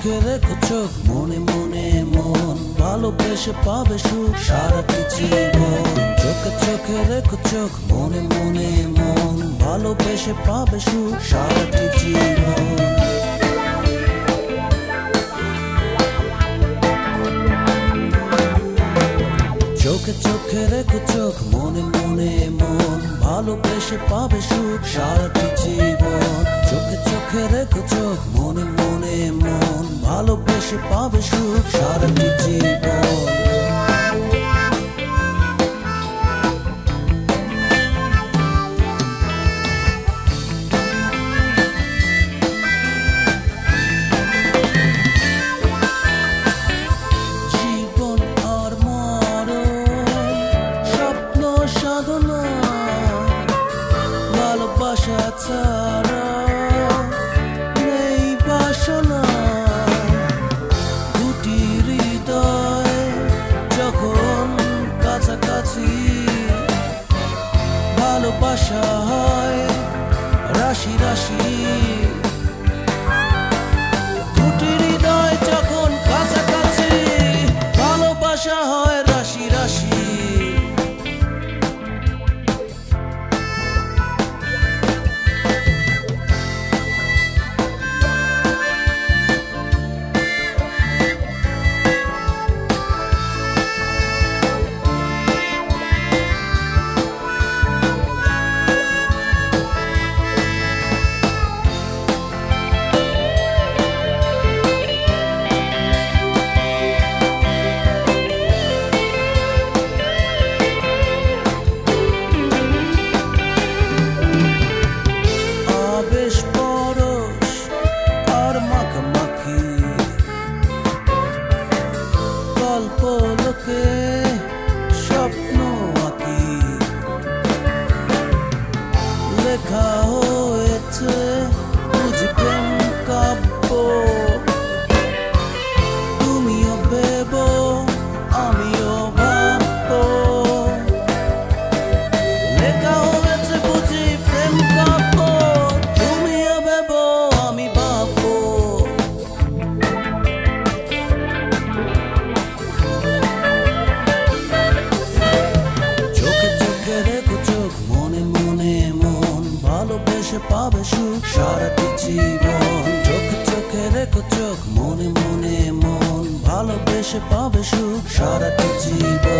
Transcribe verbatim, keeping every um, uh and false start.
চোখে রেখো চোখ, মনে মনে মন ভালোবেসে পাবে সুখ সারাটি জীবন। চোখে চোখে রেখো চোখ, মনে মনে মন ভালোবেসে পাবে সুখ সারাটি জীবন। চোখে চোখে রেখো চোখ, মনে মনে মন ভালোবেসে পাবে সুখ সারাটি জীবন। চোখে চোখে রেখো চোখ, মনে মনে মন ভালোবেসে পাবে সুখ সারাটি জীবন। ভালোবাসা ছাড়া নেই বাসনা, দুটি হৃদয় যখন কাছাকাছি ভালোবাসা হয় রাশি রাশি। দুটি হৃদয় যখন কাছাকাছি ভালোবাসা হয় রাশি রাশি। স্বপ্ন আঁকি লেখা হয়েছে বুঝি প্রেম কাব্য। তুমিও ভেবো আমিও ভাববো, লেখা হয়েছে বুঝি প্রেম কাব্য। তুমিও ভেবো আমি ভাববো। ভালোবেসে পাবে সুখ সারাটি জীবন। চোখে চোখে রেখো চোখ, মনে মনে মন ভালোবেসে পাবে সুখ সারাটি জীবন।